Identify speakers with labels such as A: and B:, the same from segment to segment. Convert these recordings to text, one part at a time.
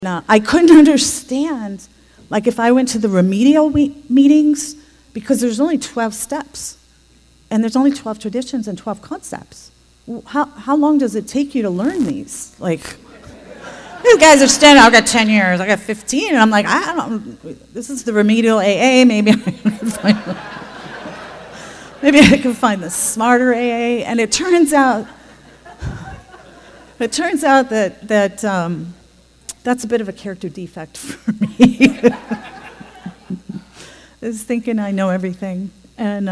A: I couldn't understand, like if I went to the remedial meetings, because there's only 12 steps, and there's only 12 traditions and 12 concepts. How long does it take you to learn these? Like, these guys are standing, I've got 10 years, I got 15, and I'm like, I don't, this is the remedial AA, maybe I can find the smarter AA, and it turns out that that's a bit of a character defect for me. Is thinking I know everything, and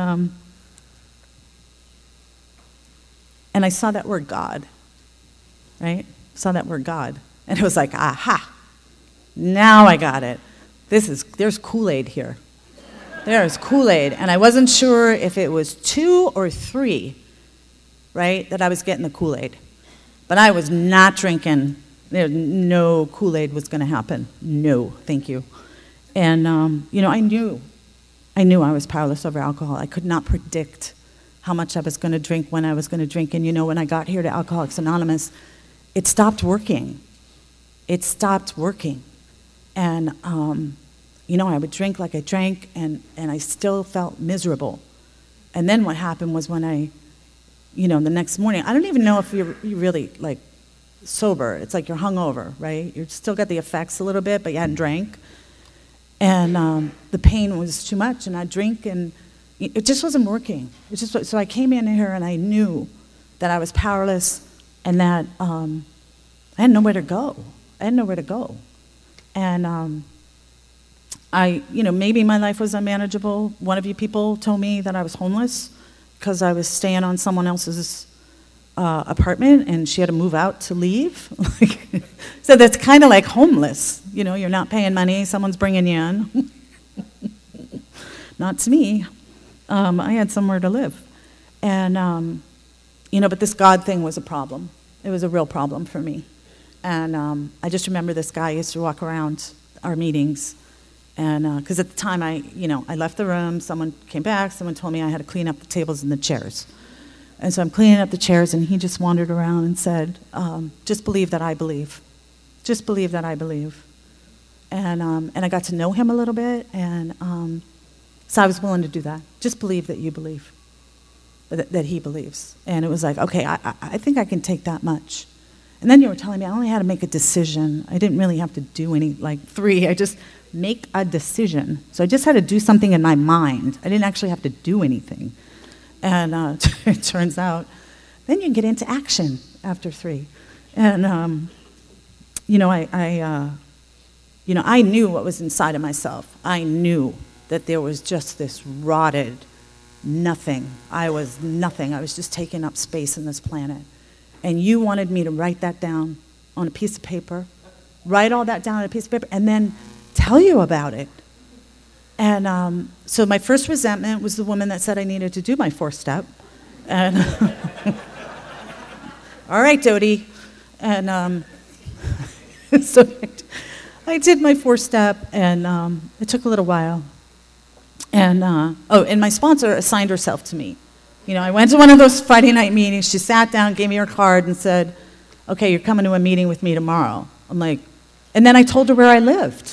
A: I saw that word God, right? Saw that word God, and it was like, aha! Now I got it. There's Kool-Aid here. There's Kool-Aid, and I wasn't sure if it was 2 or 3, right? That I was getting the Kool-Aid, but I was not drinking. No Kool-Aid was going to happen. No, thank you. And, I knew I was powerless over alcohol. I could not predict how much I was going to drink, when I was going to drink. And, when I got here to Alcoholics Anonymous, it stopped working. It stopped working. And, I would drink like I drank, and I still felt miserable. And then what happened was when I, the next morning, I don't even know if you're really, like, sober. It's like you're hungover, right? You still got the effects a little bit, but you hadn't drank. And the pain was too much, and I'd drink, and it just wasn't working. So I came in here, and I knew that I was powerless, and that I had nowhere to go. And maybe my life was unmanageable. One of you people told me that I was homeless because I was staying on someone else's apartment, and she had to move out to leave. So that's kind of like homeless. You're not paying money, someone's bringing you in. Not to me. I had somewhere to live. And, but this God thing was a problem. It was a real problem for me. And I just remember this guy used to walk around our meetings, and because at the time I left the room, someone came back, someone told me I had to clean up the tables and the chairs. And so I'm cleaning up the chairs, and he just wandered around and said, just believe that I believe. Just believe that I believe. And I got to know him a little bit, and so I was willing to do that. Just believe that you believe, that he believes. And it was like, okay, I think I can take that much. And then you were telling me I only had to make a decision. I didn't really have to do any, 3. I just make a decision. So I just had to do something in my mind. I didn't actually have to do anything. And it turns out, then you get into action after 3. And, I knew what was inside of myself. I knew that there was just this rotted nothing. I was nothing. I was just taking up space in this planet. And you wanted me to write that down on a piece of paper, write all that down on a piece of paper, and then tell you about it. And so my first resentment was the woman that said I needed to do my 4th step. And all right, Dodie. And so I did my 4th step, and it took a little while. And and my sponsor assigned herself to me. I went to one of those Friday night meetings. She sat down, gave me her card, and said, "Okay, you're coming to a meeting with me tomorrow." I'm like, and then I told her where I lived.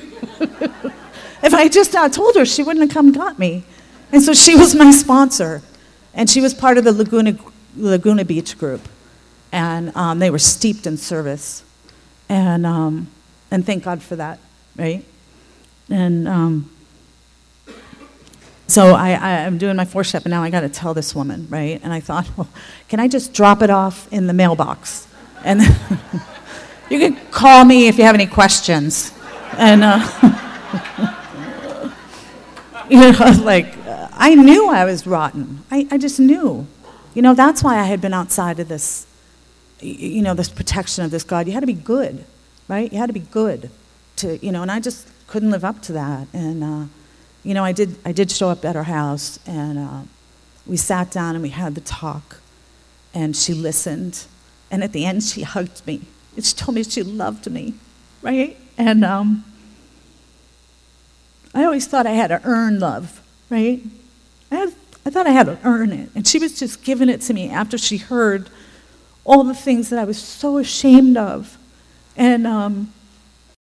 A: If I had just not told her, she wouldn't have come and got me. And so she was my sponsor. And she was part of the Laguna Beach group. And they were steeped in service. And thank God for that, right? And so I'm doing my 4th step, and now I got to tell this woman, right? And I thought, well, can I just drop it off in the mailbox? And you can call me if you have any questions. And I knew I was rotten. I just knew. That's why I had been outside of this, this protection of this God. You had to be good, right? You had to be good to, and I just couldn't live up to that. And, I did show up at her house, and we sat down and we had the talk, and she listened. And at the end, she hugged me. And she told me she loved me, right? And I always thought I had to earn love, right? I thought I had to earn it. And she was just giving it to me after she heard all the things that I was so ashamed of. And